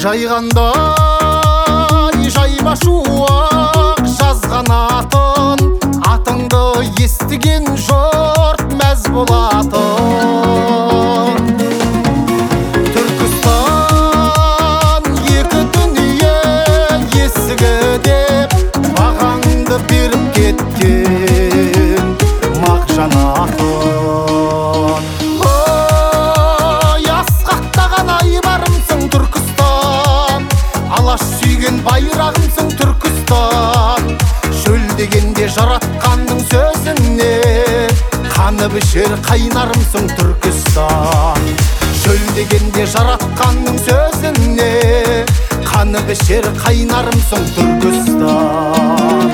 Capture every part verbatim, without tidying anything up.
жайғандай жайма шуақ жазған атын, атыңды естіген жұрт мәз болатын. Түркістан екі дүние есігі деп бағаңды беріп кеткен Мағжан атын. Ой, асқақтаған айбарымсың Түркістан, алаш сүйген байрағымсың Түркістан. Шөл дегенде жаратқанның сөзіне қанып ішер қайнарымсың Түркістан. Шөл дегенде жаратқанның сөзіне қанып ішер қайнарымсың Түркістан.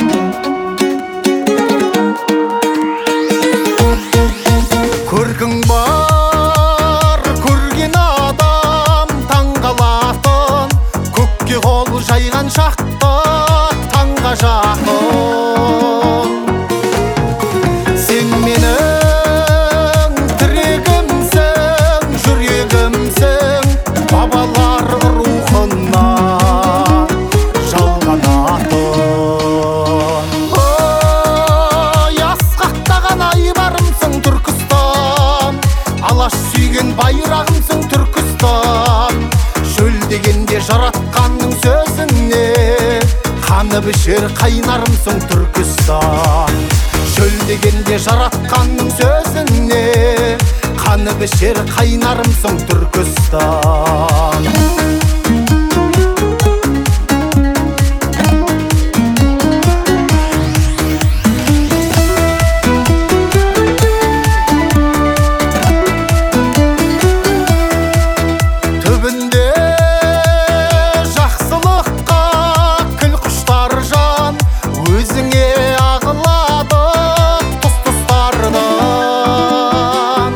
Көркің бар, көрген адам таңғалатын, көкке қол жайған шақта таңға жақын. Сен менің тірегімсің, жүрегімсің, бабалар рухына жалған атын. Ой, асқақтаған айбарымсың Түркістан, алаш сүйген байрағымсың Түркістан. Шөл дегенде жаратқанның сөзіне қанып ішер қайнарымсың Түркістан. Шөл дегенде жаратқанның сөзіне қанып ішер қайнарымсың Түркістан. Түбінде жақсылыққа күл құштар жан, өзіңе ағылады тұс-тұстардан.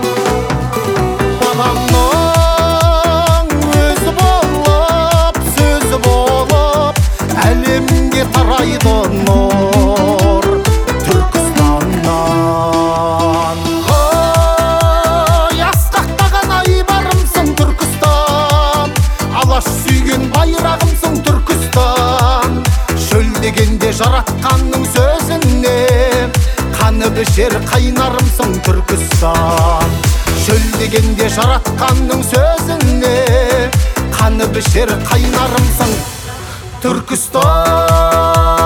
Бабамның өзі болып, сөзі болып, әлемге тарайды нұр Түркістаннан. Ой, асқақтаған айбарымсың Түркістан, алаш сүйген байрағымсың Түркістан. Шөл дегенде жаратқанның сөзіне қанып ішер қайнарымсың Түркістан. Шөл дегенде жаратқанның сөзіне қанып ішер қайнарымсың Түркістан.